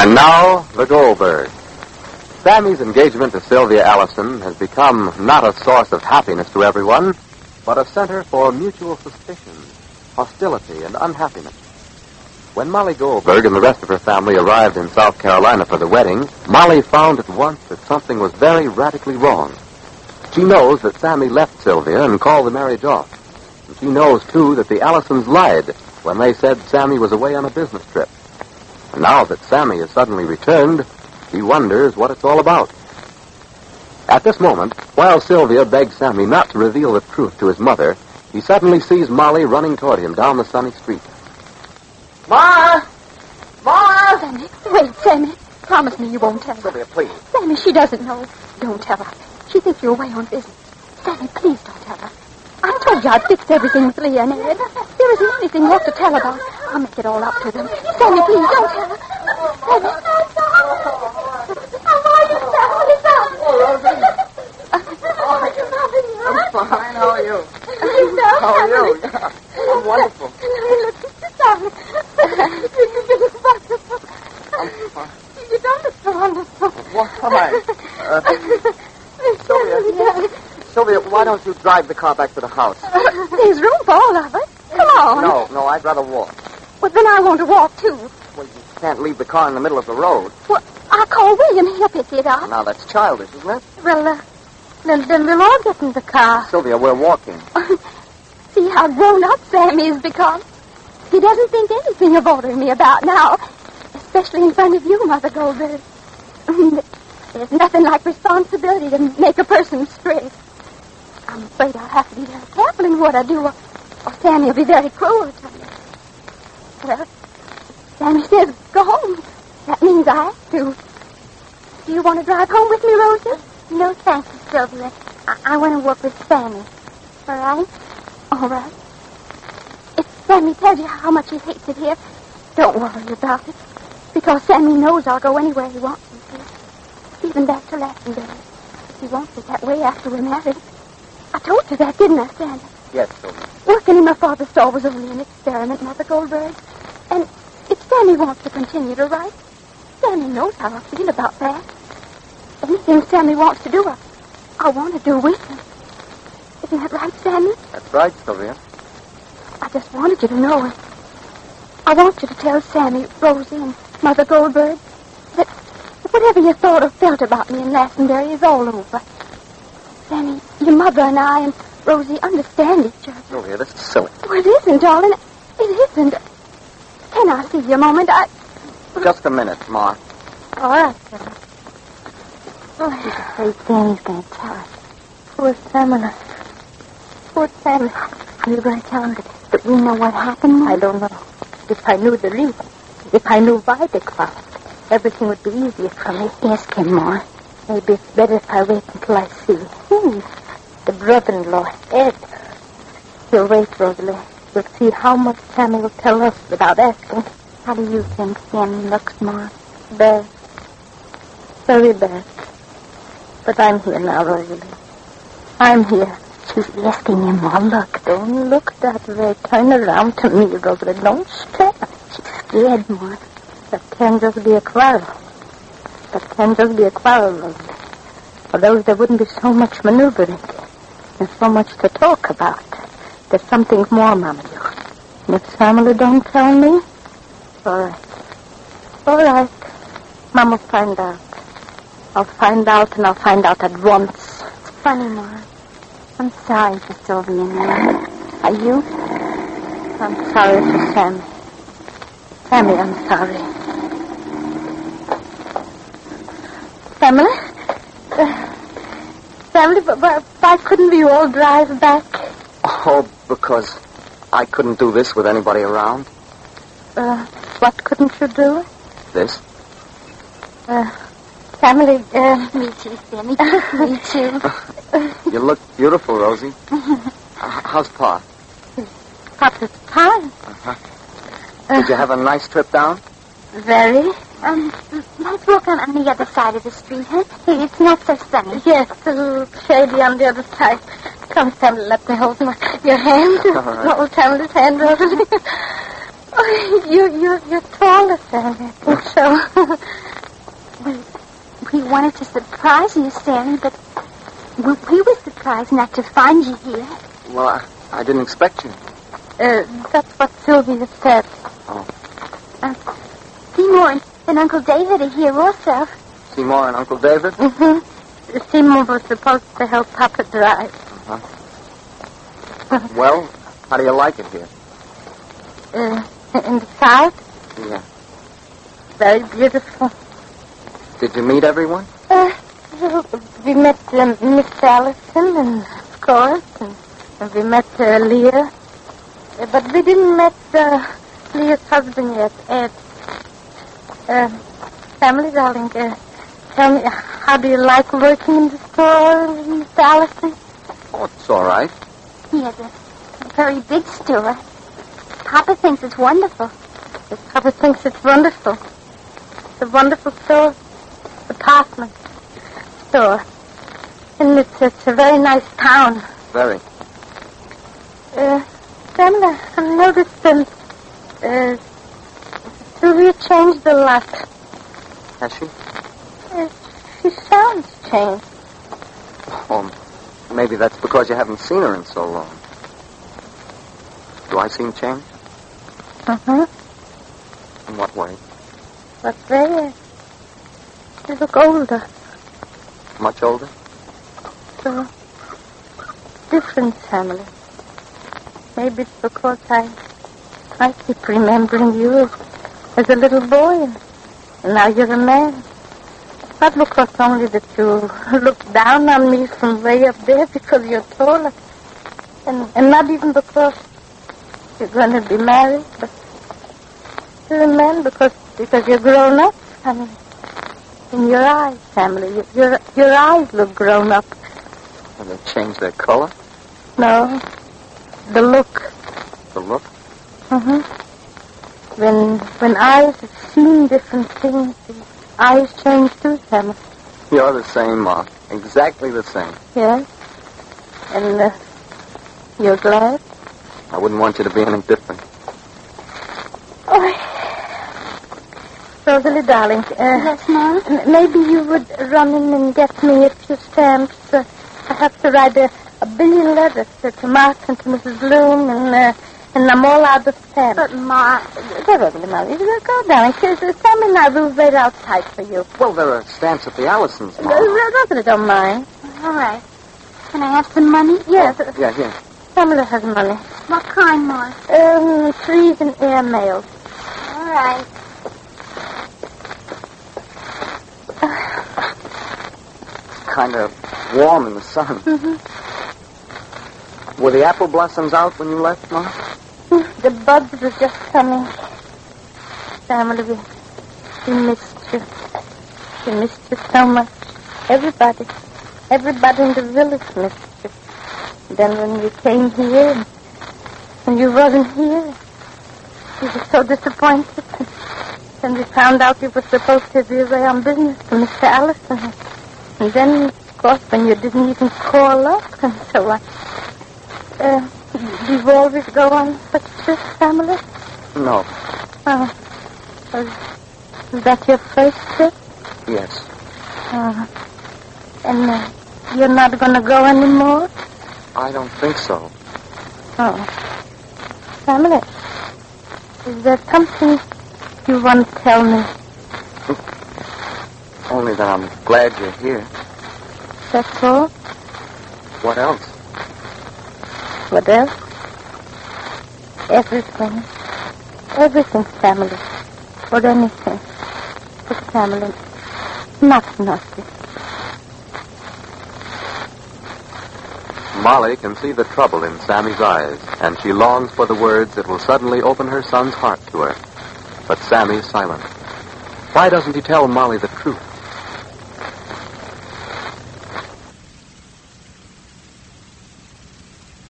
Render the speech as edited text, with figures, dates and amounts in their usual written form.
And now, the Goldberg. Sammy's engagement to Sylvia Allison has become not a source of happiness to everyone, but a center for mutual suspicion, hostility, and unhappiness. When Molly Goldberg and the rest of her family arrived in South Carolina for the wedding, Molly found at once that something was very radically wrong. She knows that Sammy left Sylvia and called the marriage off. And she knows, too, that the Allisons lied when they said Sammy was away on a business trip. And now that Sammy has suddenly returned, she wonders what it's all about. At this moment, while Sylvia begs Sammy not to reveal the truth to his mother, he suddenly sees Molly running toward him down the sunny street. Ma! Ma! Sammy, wait, Sammy. Promise me you won't tell her. Sylvia, please. Sammy, she doesn't know. Don't tell her. She thinks you're away on business. Sammy, please don't tell her. I told you I'd fix everything with Leah and Ed. There isn't anything left to tell about. I'll make it all up to them. Sammy, please don't tell her. Sammy. How are you, Sammy? I'm fine. How are you? How are you? I'm wonderful. I'm fine. You don't look so wonderful. Why? Sylvia, why don't you drive the car back to the house? There's room for all of us. Come on. No, I'd rather walk. Well, then I want to walk, too. Well, you can't leave the car in the middle of the road. Well, I'll call William. He'll pick it up. Now, that's childish, isn't it? Well, then we'll all get in the car. Sylvia, we're walking. See how grown up Sammy has become. He doesn't think anything of ordering me about now, especially in front of you, Mother Goldberg. There's nothing like responsibility to make a person strict. I'm afraid I'll have to be very careful in what I do, or Sammy will be very cruel to me. Well, Sammy says go home. That means I have to. Do you want to drive home with me, Rosie? No, thank you, Sylvia. I want to work with Sammy. All right? All right. If Sammy tells you how much he hates it here, don't worry about it. Because Sammy knows I'll go anywhere he wants me to. Even back to Lassenberry. He wants it that way after we're married. I told you that, didn't I, Sammy? Yes, Sylvia. Working in my father's store was only an experiment, Mother Goldberg. And if Sammy wants to continue to write, Sammy knows how I feel about that. Anything Sammy wants to do, I want to do with him. Isn't that right, Sammy? That's right, Sylvia. I just wanted you to know it. I want you to tell Sammy, Rosie, and Mother Goldberg that whatever you thought or felt about me in Lassenberry is all over. Sammy, your mother and I and Rosie understand each other. Sylvia, this is silly. Oh, it isn't, darling. It isn't. Can I see you a moment? Just a minute, Ma. All right, Sammy. Oh, he's afraid Sammy's going to tell us. Poor Sammy. Poor Sammy. Are you going to tell him that we know what happened? I don't know. If I knew the reason, if I knew why they quarreled, everything would be easier for me. Ask him more. Maybe it's better if I wait until I see who? The brother-in-law, Ed. You'll wait, Rosalie. We'll see how much Sammy will tell us without asking. How do you think Sammy looks, Ma? Bad. Very bad. But I'm here now, Rosalie. I'm here. She's asking him, Ma. Look, don't look that way. Turn around to me, Rosalie. Don't stare. She's scared, Ma. That can just be a quarrel. That can just be a quarrel, Rosalie. Or else there wouldn't be so much maneuvering. There's so much to talk about. There's something more, Mama, you. And if Sammy don't tell me, all right. All right. Mama, find out. I'll find out, and I'll find out at once. It's funny, Ma. I'm sorry for Sylvia and me. Are you? I'm sorry for Sammy. Sammy, I'm sorry. Family? Family, but why couldn't we all drive back? Oh, because I couldn't do this with anybody around. What couldn't you do? This? Family, me too, Sammy. Me too. You look beautiful, Rosie. How's Pa? Papa's fine. Uh-huh. Did you have a nice trip down? Very. Let's walk on the other side of the street, huh? It's not so sunny. Yes, a little shady on the other side. Come, Sammy, let me hold your hand. All right. Hold Sammy's hand, Rosalie. Oh, You're taller, Sammy. I think so. we wanted to surprise you, Sammy, but we were surprised not to find you here. Well, I didn't expect you. That's what Sylvia said. Oh. Seymour and Uncle David are here also. Seymour and Uncle David? Mm-hmm. Seymour was supposed to help Papa drive. Uh-huh. Well, how do you like it here? In the south? Yeah. Very beautiful. Did you meet everyone? We met Miss Allison, and of course, and we met Leah. But we didn't met Leah's husband yet, Ed. Family, darling, tell me, how do you like working in the store, Miss Allison? Oh, it's all right. He has a very big store. Papa thinks it's wonderful. If Papa thinks it's wonderful. It's a wonderful store. Department store. And it's a very nice town. Very. Pamela, I noticed Sylvia changed a lot. Has she? She sounds changed. Oh, maybe that's because you haven't seen her in so long. Do I seem changed? Uh-huh. In what way? But you look older. Much older? So, different family. Maybe it's because I keep remembering you as a little boy, and now you're a man. Not because only that you look down on me from way up there because you're taller, and not even because you're going to be married, but you're a man because you're grown up. I mean, in your eyes, family, your eyes look grown up. Have they changed their color? No, the look. The look? Uh-huh. When eyes have seen different things, the eyes change too, Sam. You're the same, Ma. Exactly the same. Yes. And you're glad? I wouldn't want you to be any different. Oh, Rosalie, darling. Yes, Mom? Maybe you would run in and get me a few stamps. I have to write a billion letters to Mark and to Mrs. Bloom, and I'm all out of stamps. But, Ma... Go, Rosalie, Molly. Go down. Sam and I will wait outside for you. Well, there are stamps at the Allisons, Ma. Rosalie don't mind. All right. Can I have some money? Yes. Yeah, here. Pamela has money. What kind, Ma? Trees and air mail. All right. Kind of warm in the sun. Mm-hmm. Were the apple blossoms out when you left, Ma? The buds were just coming. Family, we missed you. We missed you so much. Everybody in the village missed you. Then when you came here, and you wasn't here, we were so disappointed. Then we found out you were supposed to be away on business to Mr. Allison. And then, of course, when you didn't even call up and so on. Do you always go on such trips, family? No. Oh. Was that your first trip? Yes. And you're not going to go anymore? I don't think so. Oh. Family, is there something you want to tell me? Only that I'm glad you're here. That's all? What else? What else? Everything. Everything, family. Or anything. But family, not nothing. Molly can see the trouble in Sammy's eyes, and she longs for the words that will suddenly open her son's heart to her. But Sammy's silent. Why doesn't he tell Molly the truth?